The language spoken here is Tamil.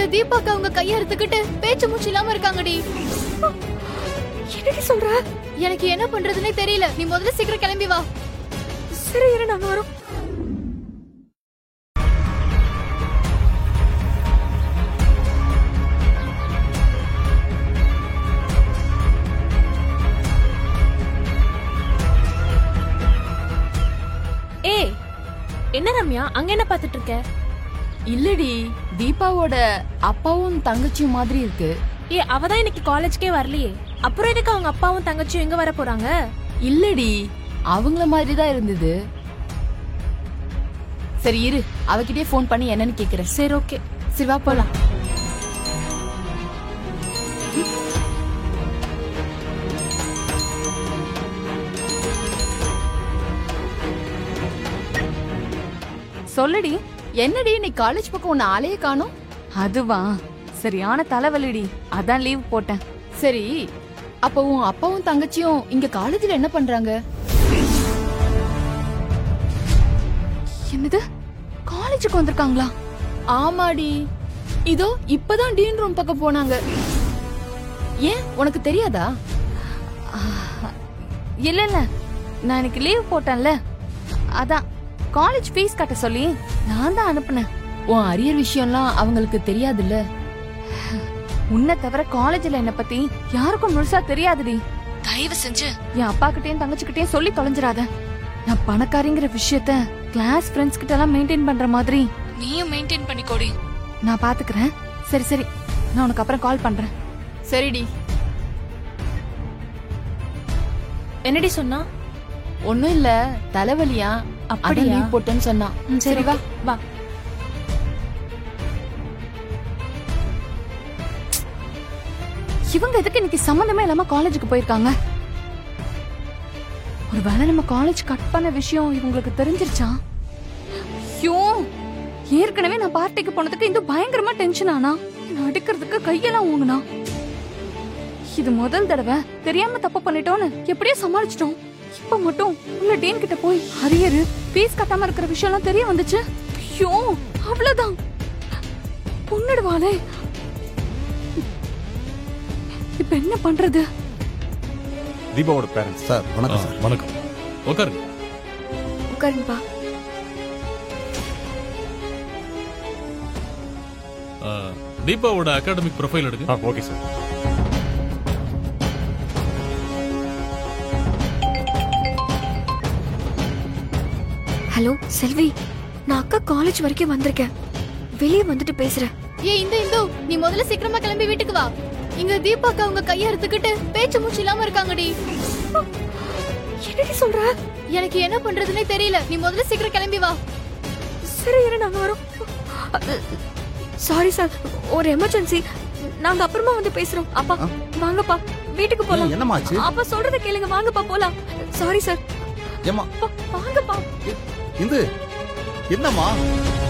தீபாக்கு அவங்க கைய அறுத்துக்கிட்டு பேச்சு மூச்சு இல்லாம இருக்காங்கடி. என்னடி சொல்ற? எனக்கு என்ன பண்றதுன்னே தெரியல. நீ முதல்ல சீக்கிரம் கிளம்பி வா. சரி இரு, நாங்க வரோம். ஏய், என்ன ரம்யா அங்க என்ன பாத்துட்டு இருக்க? இல்லடி, தீபாவோட அப்பாவும் தங்கச்சியும் மாதிரி இருக்கு. ஏ, அவதான் இன்னைக்கு காலேஜ்க்கே வரலையே. அப்புறம் எதுக்கு அவங்க அப்பாவும் தங்கச்சியும் எங்க வர போறாங்க? இல்லடி, அவங்கள மாதிரி தான் இருந்தது. சரி இரு, அவகிட்டே போன் பண்ணி என்னன்னு கேக்குறேன். சரி ஓகே, சரி வா போலாம். சொல்லுடி. என்னடி நீ காலேஜ் பக்கம் உன்ன ஆளையே காணோம்? அதுவா, சரியான தலைவலிடி, அதான் லீவ் போட்டேன். சரி, அப்ப உன் அப்பாவும் தங்கச்சியும் இங்க காலேஜ்ல என்ன பண்றாங்க? என்னது, காலேஜுக்கு வந்திருக்காங்களா? ஆமாடி, இதோ இப்பதான் டீன் ரூம் பக்கம் போனாங்க. ஏன் உனக்கு தெரியாதா? இல்ல இல்ல, நான் இன்னைக்கு லீவ் போட்டேன்ல, அதான் காலேஜ் ஃபீஸ் கட்ட சொல்லி நான் தான் அனுப்புனேன். உன் அரியர் விஷயம்லாம் அவங்களுக்கு தெரியாதுல்ல? உன்னை தவிர காலேஜ்ல என்ன பத்தி யாருக்கும் முழுசா தெரியாதுடி. தயவு செஞ்சு என் அப்பா கிட்டயும் தங்கச்சிக்கிட்டயும் சொல்லி தொலைஞ்சிடாத. நான் பணக்காரிங்கிற விஷயத்த கிளாஸ் ஃப்ரெண்ட்ஸ் கிட்ட எல்லாம் மெயின்டைன் பண்ற மாதிரி நீயும் மெயின்டைன் பண்ணிக்கோடி. நான் பாத்துக்கிறேன். சரி சரி, நான் உனக்கு அப்புறம் கால் பண்றேன். சரிடி. என்னடி சொன்னா? ஒண்ணும் இல்ல, தலைவலியா, அப்படியே அப்படியா? லீவ் போட்டேன்னு சொன்னா. சரி வா வா. இவங்க எதுக்கு இன்னைக்கு சம்பந்தமே இல்லாம காலேஜுக்கு போயிருக்காங்க? ஒருவேளை நம்ம காலேஜ் கட் பண்ண விஷயம் இவங்களுக்கு தெரிஞ்சிருச்சா? ஐயோ, ஏற்கனவே நான் பார்ட்டிக்கு போனதுக்கு இந்த பயங்கரமா டென்ஷன் ஆனா, என்ன அடிக்கிறதுக்கு கையெல்லாம் ஊங்குனா. இது முதல் தடவை தெரியாம தப்பு பண்ணிட்டோன்னு எப்படியோ சமாளிச்சிட்டோம். இப்ப மட்டும் உள்ள டீன் கிட்ட போய் அரியரு ஃபீஸ் கட்டாம இருக்கிற விஷயம் எல்லாம் தெரிய வந்துச்சு. ஐயோ, அவ்வளவுதான், பொண்ணுடுவாளே. இப்ப என்ன பண்றது? தீபாவோட பேரண்ட்ஸ். சார் வணக்கம். சார் வணக்கம், உட்காருங்க. உட்காருங்கப்பா. தீபாவோட அகாடமிக் ப்ரொஃபைல் எடுங்க. Okay sir. ஹலோ செல்வி, நான் அக்கா காலேஜ் வரைக்கும் வந்திருக்கேன். வெளியே வந்துட்டு பேசுறேன். இந்து நீ முதல்ல சீக்கிரமா கிளம்பி வீட்டுக்கு வா. இங்க தீபாக்கு அவங்க கைய அறுத்துக்கிட்டு பேச்சு மூச்சு இல்லாம இருக்காங்கடி. என்னடி சொல்ற? எனக்கு என்ன பண்றதுன்னே தெரியல. நீ முதல்ல சீக்கிரம் கிளம்பி வா. சரி இரு, நாங்க வரோம். சாரி சார், ஒரு எமர்ஜென்சி. நாங்க அப்புறமா வந்து பேசுறோம். அப்பா வாங்கப்பா, வீட்டுக்கு போலாம். என்னமாச்சு? அப்பா சொல்றத கேளுங்க, வாங்கப்பா போலாம். Sorry sir. ஏமா வாங்கப்பா. இந்து, என்னம்மா?